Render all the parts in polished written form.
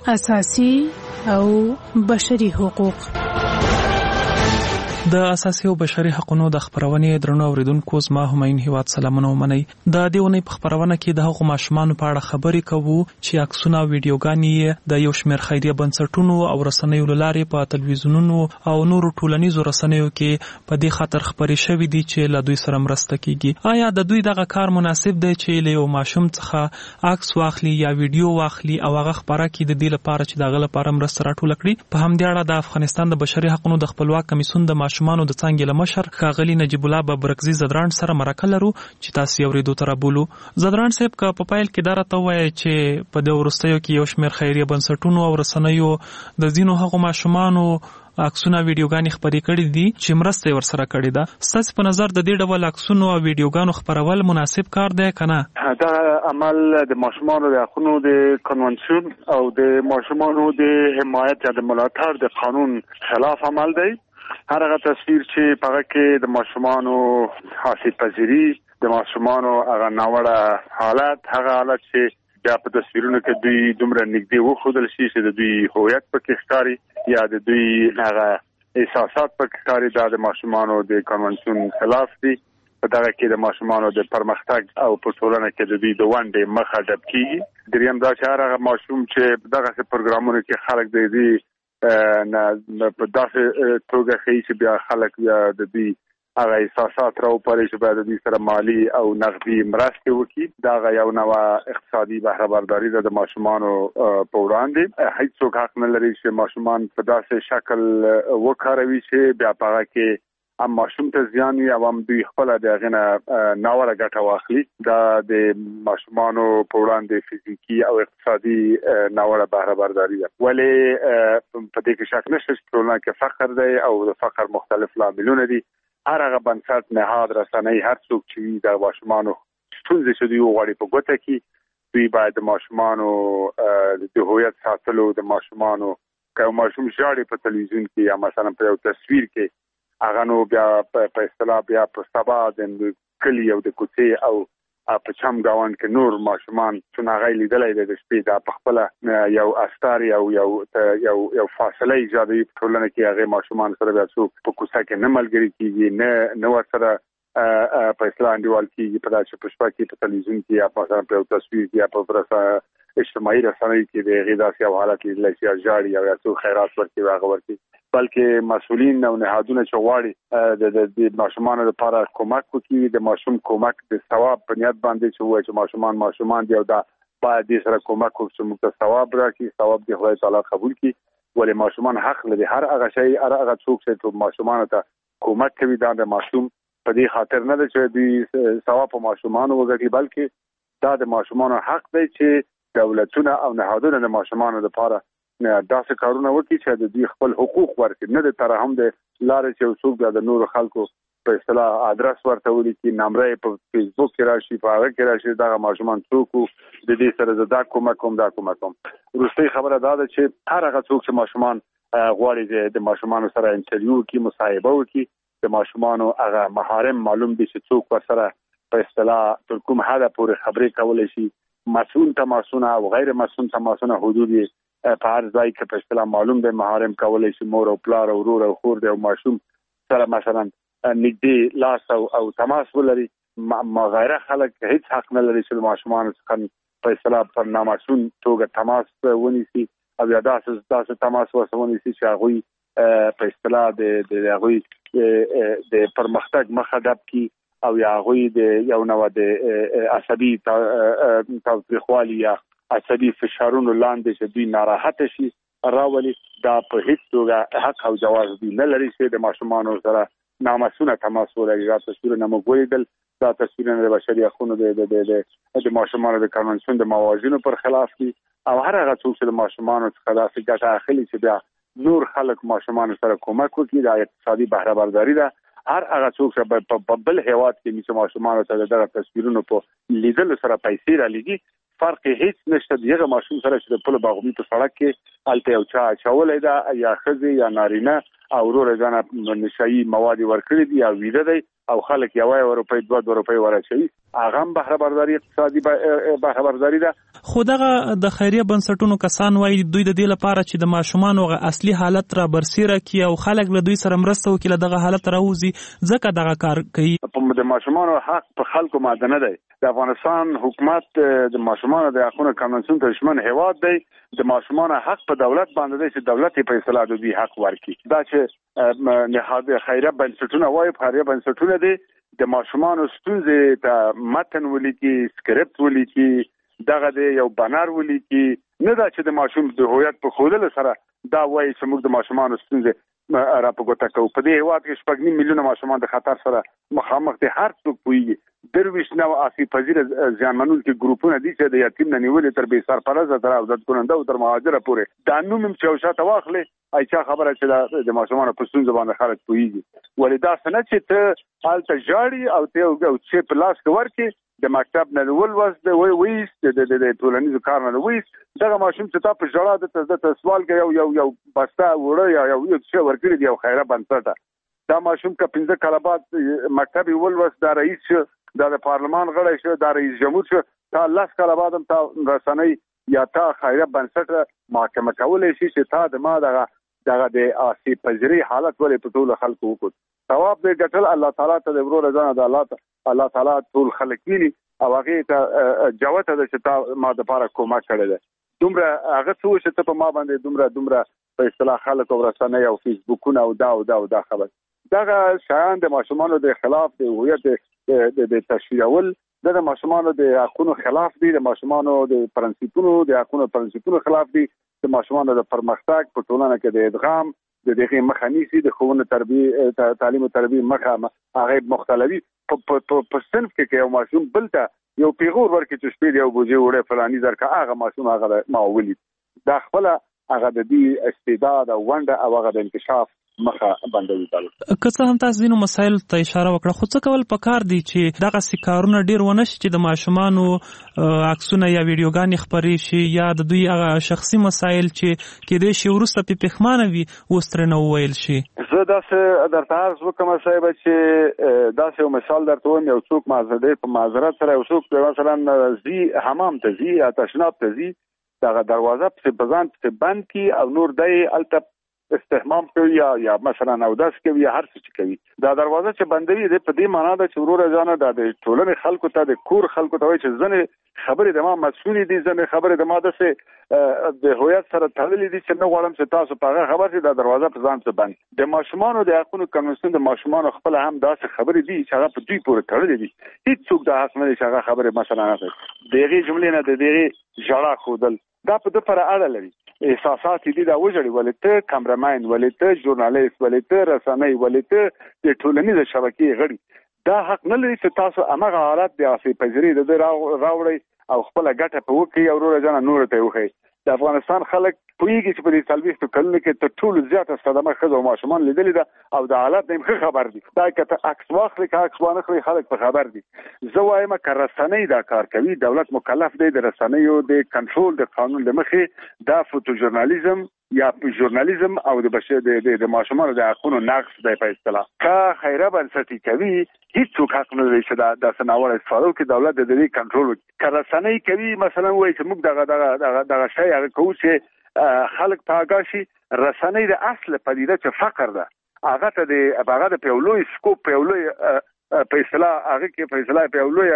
اساسي او بشري حقوق. د اساسي او بشري حقوقو د خبرونې درنو اوریدونکو زما هماین هیواد سلامونه ومنئ. د دې ونې په خبرونه کې د هغو ماشومانو په اړه خبرې کوو چې عکسونه او ویډیوګانې د یو شمېر خیریه بنسټونو او رسنیو له لارې په تلویزیونونو او نورو ټولنیزو رسنیو کې په دې خاطر خبرې شوې دي چې له دوی سره مرسته کیږي. آیا د دوی دغه کار مناسب دی چې له یو ماشوم څخه عکس واخلي یا ویډیو واخلي او هغه خبره کړي د دې لپاره چې دغه لپاره مرسته راټوله کړي؟ په همدې اړه د افغانستان د بشري حقوقو د خپلواک کمیسیون د ماشومانو د څانګې له مشر ښاغلي نجیب الله ببرکزي زدران سره مرکه لرو چې تاسو یې اورېدو ته رابولو. زدران صاحب که په پیل کې دا راته ووایي چې په دې وروستیو کې یو شمېر خیریه بنسټونو او رسنیو د ځینو هغو ماشومانو عکسونه ویډیوګانې خپرې کړي دي چې مرسته یې ورسره کړې ده. ستاسو په نظر د دې ډول عکسونو او ویډیوګانو خپرول مناسب کار دی که نه؟ دا عمل د ماشومانو د حقوقو د کنونسیون او د ماشومانو د حمایت یا د ملاتړ د قانون خلاف عمل دی. هر هغه تصویر چې په هغه کې د ماشومانو حاصل پذیری، د ماشومانو هغه ناوړه حالت، هغه حالت چې بیا په تصویرونو کې دوی دومره نږدې وښودل شي چې د دوی هویت پکې ښکاري یا د دوی هغه احساسات پکې ښکاري، دا د ماشومانو د کنونسیون خلاف دي. په دغه کې د ماشومانو د پرمختګ او په ټولنه کې د دوی د ونډې مخه ډب کیږي. دریم دا چې هر هغه ماشوم چې دغه پروګرامونو کې خلک دی نه په داسې توګه ښیي چې بیا خلک د دوی هغه احساسات راوپاري چې باید د دوی سره مالی او نقدي مرستې وکړي. دا یو نوع اقتصادي بهره برداري ده د ماشومانو په وړاندې. هیڅوک حق نه لري چې ماشومان په داسې شکل وکاروي چې بیا په هغه کې هم ماشوم ته زیان وي او هم دوی خپله د هغې نه ناوړه ګټه واخلي. دا د ماشومانو په وړاندې فزیکي او اقتصادي ناوړه بهره برداري ده. ولې په دې کې شک نشته چې ټولنه کې فقر دی او د فقر مختلف لاملونه دي. هر هغه بنسټ، نهاد، رسنۍ، هر څوک چې د ماشومانو ستونزې چې دوی وغواړي په ګوته کړي، دوی باید د ماشومانو د هویت ساتلو، د ماشومانو که ماشوم ژاړي په تلویزیون کې یا مثلا په یو تصویر کې، هغه نو بیا په اصطلاح بیا په سبا د کلي او د کوڅې او په چم گاوند کې نور ماشومان چې هغه لیدلای د شپې دا په خپل یو استار یو فاصله ایجادوي په ټولنه کې. هغه ماشومان سره بیا څوک په کوڅه کې نه ملګري کیږي، نه ورسره په اصطلاح انډیوال کیږي. په داسې په شپه کې په تلویزیون کې یا مثلا په تصویر کې یا په اجتماعي رسنۍ کې د هغې داسې یو حالت لیدلی چې ژاړي او یا څوک خیرات ورکړي هغه ورکړي، بلکې مسؤلین او نهادونه چې غواړي د ماشومانو لپاره کومک وکړي، د ماشوم کومک د ثواب په نیت باندې چې وایي چې ماشومان دی او دا باید دې سره کومک وکړي چې موږ ته ثواب راکړي، ثواب دې خدای تعالی قبول کړي. ولې ماشومان حق لري هر هغه شی، هر هغه څوک چې ماشومانو ته کومک کوي دا د ماشوم په دې خاطر نه ده چې دوی ثواب په ماشومانو وګټي، بلکې دا د ماشومانو حق دی چې دولتونه او نهادونه د ماشومانو لپاره داسې کارونه وکړي چې د دوی خپل حقوق ورکړي، نه د ترحم د لارې چې څوک د نورو خلکو په اصطلاح ادرس ورته ولیکي، نمبر په فیسبوک کې راشي، په هغه کې راشي دغه ماشومان څوک د دې سره دا کومک کوم. وروستۍ خبره دا ده چې هر هغه څوک چې ماشومان غواړي د ماشومانو سره انټرویو وکړي، مصاحبه وکړي، د ماشومانو هغه محارم معلوم دي چې څوک ورسره په اصطلاح تر کوم حده پورې خبرې کولی شي، مسؤل تماسونه او غیر مسؤل تماسونه حدود په هر ځای کې په اصطلاح معلوم دی. محارم کولی شي مور او پلار او ورور او خور دی او ماشوم سره مثلا نږدې لاس او تماس ولري. غیره خلک هیڅ حق نه لري چې ماشومان څخه په اصطلاح پر نامسؤل توګه تماس ونیسي او یا داسې تماس ونیسي چې هغوی په اصطلاح د هغوی د پرمختګ مخه ډب کړي او یا هغوی د یو نوع د عصبي تاوتریخوالي یا عصبي فشارونو لاندې چې دوی ناراحته شي راولي. دا په هیڅ توګه حق او جواز دوی نه لري چې د ماشومانو سره نامسؤله تماس ولري. دا تصویرونه موږ ولیدل، دا تصویرونه د بشري حقوقو د ماشومانو د کنونسیون د موازینو پر خلاف دي او هر هغه څوک چې د ماشومانو څخه داسې ګټه اخلي چې بیا نور خلک ماشومانو سره کومک وکړي، دا اقتصادي بهره برداري ده. هر هغه څوک چې په بل هیواد کې چې ماشومانو ته دغه تصویرونو په لیدلو سره پیسې را لګي، فرق هیڅ نشته. دغه ماشوم سره چې په باغومي په سړک کې الته یو چا چولې ده یا ښځې یا نارینه او ورور ځان نشئی مواد ورکړي دي او ویده دی او خلک یو روپۍ 2 روپۍ ورچوي هغه هم بهره برداري اقتصادي بهره برداري ده. خو دغه د خیریه بنسټونو کسان وایي دوی د دې لپاره چې د ماشومانو اصلي حالت را برسیره کړي او خلک له دوی سره مرسته وکړي دغه حالت راوځي ځکه دغه کار کوي. په د ماشومانو حق په خلکو ماده نه دی. د افغانستان حکومت د ماشومانو د حقوقو قانون ته دشمن هواد دی. د ماشومانو حق په دولت باندې دی چې دولت په فیصله دوی حق ورکړي. دا چې نهاد خیریه بنسټونه وایي خیریه بنسټونه دي د ماشومانو ستونزې ته متن ولیکي سکرپټ ولیکي دغه د یو بنر ولیکي نه دا چې د ماشوم د هویت په خوده سره دا وایي چې موږ د ماشومانو ستونزې راپګوته کوو. په دې هیواد کې 2.5 میلیونه ماشومان د خطر سره مخامخ دي. هر څوک پوهیږي درویش نو آسیب پذیر ځانمنونکي ګروپونه دي چې د یتیم نه نیولې تر بې سرپرسته تر عودت کننده او تر مهاجره پورې دا نوم چې شاته واخلي ایچا خبره چې د ماشومان په ستونزه باندې خلک پوهیږي. ولې دا څنګه چې ته حالت جاړي او ته یو چې په لاس کې ورکې د مکتب نه ولوس د ویس د ټولنیزو کار نه ویس دغه ماشوم چې تا په جړه د سوال کې یو بسته وړه یا یو څه ورکړي دی او خیره بنسټه دا ماشوم کا 15 کاله بعد مکتب ولوس دا رئیس د پارلمان غړی شو دا رئیس جمهور شو تا 10 کاله بعد هم تا رسنۍ یا تا خیره بنسټ محاکمه کولای شي چې تا د ما دغه د آسیب پذیری حالت ولې په ټول خلکو وکړ. ثواب دې ګټل الله تعالی ته د ورور ځان د الله تعالی ټول خلک ویلي او هغه ته جوته د چې تا ما د لپاره کومک کړی دی. دومره هغه څه چې ته په ما باندې دومره په اصطلاح خلک او رسنۍ او فیسبوکونه او دا خبر دغه شایان د ماشومانو د خلاف د هویت د تشویقول د ماشومانو د حقوقو خلاف دي. د ماشومانو د پرنسپونو خلاف دي. د ماشومانو د پرمختګ په ټولنه کې د ادغام د دغه مخانیسي د خوونه تربیه تعلیم او تربیه مخه هغه مختلفي په صنف کې یو ماشوم بلته یو پیغور ورکړي چې شپې یو بوجي وړه فلاني درکه هغه ماشوم هغه ما ولید دا خپل هغه د دې استعداد او ونده او هغه د انکشاف مخه بندوي. که څه هم تاسو دینو مسایل ته اشاره وکړه خو څه کول پکار دي چې دغه سکارونه ډیر ونه شي چې د ماشومانو عکسونه یا ویډیوګانې خبري شي یا د دوی هغه شخصي مسایل چې کې د شي ورسته په پخمانه وي وسترنه وویل شي. زه داسې درته عرض وکم صاحب چې داسې یو مثال درته وایم یو څوک معذرت سره یو څوک مثلا زی حمام ته زی یا تشناب ته زی دغه دروازه په بزان په بند کی او نور دای الته استحمام کوي یا مثلا او داس کوي یا هر څه کوي دا دروازه چې بندوي د په دې معنا ده چې ورور ځانه د ټولنې خلکو ته د کور خلکو ته وایي چې ځنه خبرې د ما مسؤلې دي ځنه خبرې د ما د هویت سره تړلې دي چې نه غواړم چې تاسو په هغه خبر چې د دروازه په ځان څه بند. د ماشومانو د حقوقو قانون د ماشومانو خپل هم داسې خبرې دي چې هغه په دوی پورې تړلې دي. هیڅ څوک د حق نه چې هغه خبرې مثلا نه کوي دغه جملې نه د دغه جړه خودل دا په د پر اړه لري. احساسات دي دا وجړي ولې ته کیمرامین ولې ته ژورنالیست ولې ته رسنۍ ولې ته د ټولنیز شبکې غړي دا حق نه لري چې تاسو هغه حالت د آسیب پذیری د راوړي او خپل ګټه په وکي او ورور ځان نور ته وخی. د افغانستان خلک پویږي چې په دې تلويست کلونه کې ته ټول زیاته صدمه خزو ماشومان لیدل دي او د حالت نه خبر دي دا کته عکس واخلي که عکس وانه خلک په خبر دي. زه وایم چې رسنۍ دا کار کوي دولت مکلف دی د رسنیو د کنټرول د قانون لمخې دا فوټو ژورنالیزم یا ژورنالیزم او د بشر د ماشومان د حقوقو نقض دی په اصطلاح کا خیره بنسټی کوي هیڅ څوک حق نه لري چې دا سناوړ استفاده کوي دولت د دې کنټرول کوي. رسنۍ کوي مثلا وایي چې موږ دغه شی هغه کوو چې خلک تاګاشي رسنۍ د اصل پدیده چې فقر ده هغه ته د هغه د پیولوي سکوپ پیولوي په اصطلاح هغه کې په اصطلاح پیولوي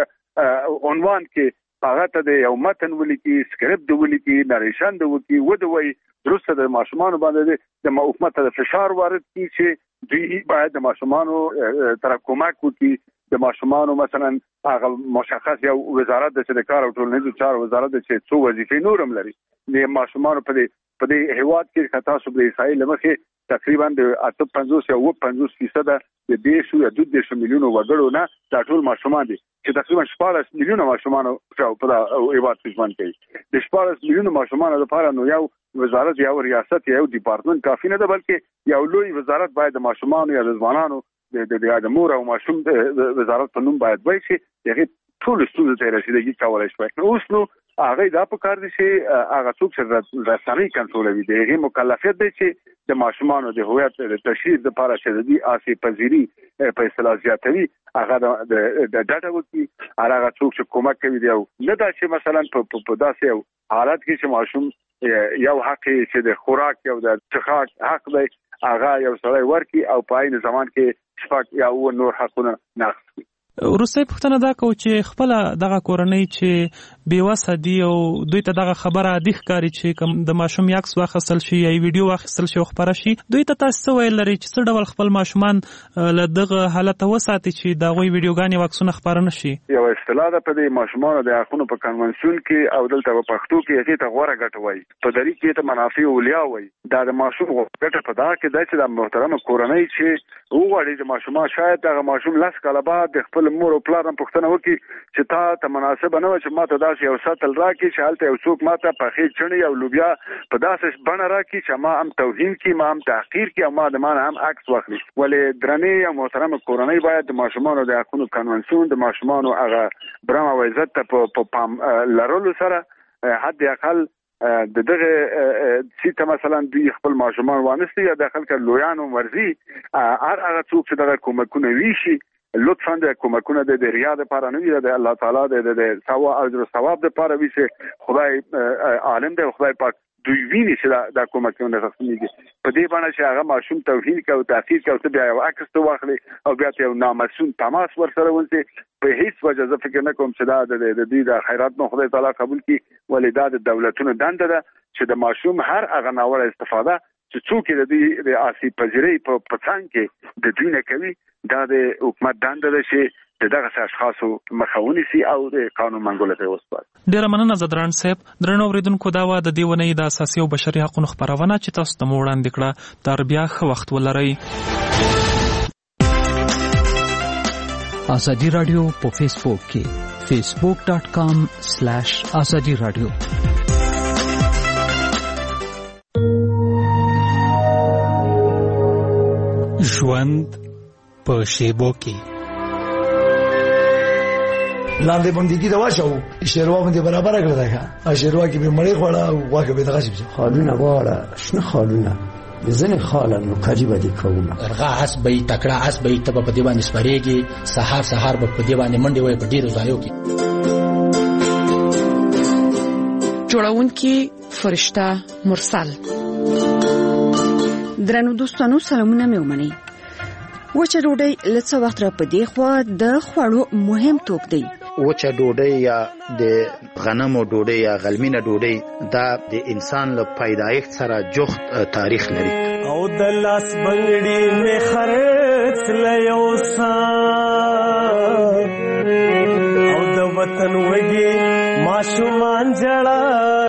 عنوان کې هغه ته د یو متن ولیکي سکرپټ ولیکي نریشن ولیکي ودوي درسته د ماشومان باندې د حکومت د فشار وارد کی چې دوی باید د ماشومان تر کومک وکړي. د ماشومان مثلا هغه مشخص یو وزارت د کار او ټولنیزو چارو وزارت چې څو وظیفې نورم لري د ماشومان په دې هیواد کې خطا شو د اسرائیل لمخې تقریبا د 85 او 50% د دیشو یا 2 میلیونو وګړو نه د ټول ماشومان دي چې تقریبا 14 میلیونه ماشومان په هیواد کې ژوند کوي. د 14 میلیونه ماشومان لپاره نو یو وزارت یا ریاست یا یو ډپارټمنټ کافي نه ده بلکې یو لوی وزارت باید د ماشومان یا د ځوانانو د مور او ماشوم د وزارت په نوم باید وای شي دغه ټول ستونزې ته رسیدګي کولای شي. اوس نو هغه دا په کار دي چې هغه څوک چې رسنۍ کنټرولوي دغه مکلفیت دی چې د ماشومان د هویت د تشهیر لپاره چې د دې آسي پذیری په اصطلاح زیاتوي هغه د ډاټا وکي هغه څوک چې کومک کوي دی نه دا چې مثلا په داسې حالت کې چې ماشوم یو حق چې د خوراک یو د څښاک حق دی هغه یو سړی ورکی او په عین زمان کې شپږ یا نور حقونه نقض. وروسته پوښتنه دا کوو چې خپل دغه کورنۍ چې بیوسه دي او دوی ته دغه خبره عادي ښکاري چې کوم د ماشوم عکس واخیستل شي یا ویډیو واخیستل شي او خپره شي دوی ته تاسو څه ویل لري چې څه ډول خپل ماشومان له دغه حالت وساتي چې د هغوی ویډیوګانې او عکسونه خپاره نه شي؟ یو اصطلاح ده په دې ماشومانو د حقونو په کنونسیون کې او دلته په پښتو کې هغې ته غوره ګټه وایي په دري کې ته منافع اولیا وایي. دا د ماشوم ګټه په دا کې ده چې د محترمه کورنۍ چې وغواړي د ماشومان شاید دغه ماشوم 10 کاله بعد د خپل مور او پلار هم پوښتنه وکړي چې ته مناسبه نه وه چې ما ته داسې یو سطل راکړي چې هلته یو څوک ما ته پخې چڼې او لوبیا په داسې بڼه راکړي چې ما هم توهین کړي ما هم تحقیر کړي او ما د ما نه هم عکس واخلي. ولې درنې او محترمه کورنۍ باید د ماشومانو د حقونو کنونسیون د ماشومانو هغه برم او عزت ته په پام لرلو سره حد اقل د دغه سیته مثلا دوی خپل ماشومان وانستی یا د خلک لویانو مرزي هر هغه څوک چې دغه کومکونه ویشي لطفا د کومکونه د ریا لپاره نه وي د الله تعالی د ثواب اجر ثواب لپاره وي چې خدای عالم دی خدای پاک دوی ویني چې دا کومکونه غوښتنیږي په دې باندې چې هغه ماشوم توهین کوي تاثیر کوي بیا یو عکس ته واخلي او بیا یو نامسون تماس ورسره ونسي په هیڅ وجه زه فکر نه کوم چې دا د دې د خیرات نو خدای تعالی قبول کړي ولې دا د دولتونو دنده ده چې د ماشوم هر هغه ناوړه استفاده چې څوک د دې د آسي پذیری په څنګ کې د دوی نه کوي دا د حکومت دنده ده چې دغه اشخاصو مخاوني سي او د قانون منګولو ته وسپاري. ډیره مننه زدران صاحب. درنو اوریدونکو دا و د دې ونې د اساسي او بشري حقوقو خبرونه چې تاسو ته وړاندې کړه. تر بیا ښه وخت ولرئ. ازادي رادیو په فیسبوک کې facebook.com/azadi radio. ژوند په شیبو کې لاندې باندې دا واچو شیروا باندې برابر کړل دا شیروا کې به مړی خوړه او واګه به دغه شي خالونه واړه شنه خالونه ځنه خالن قریب دي کومه ارغا حسبې تکړه حسبې ته په دې باندې سپریږي سحر په دې باندې منډي وای په ډیرو ځایو کې جوړونکي فرشته مرسل. درنو دوستانو سلامونه مې ومنئ. وچه ډوډۍ لڅ وخت را پدې خو د خوړو مهم توک دی. وچه ډوډۍ یا د غنمو ډوډۍ یا غلمینه ډوډۍ دا د انسان له پیدایښت سره جوخت تاریخ لري. او د لاس بنګړي می خرڅ لیوسا او د وطن وږي ماشومان جړا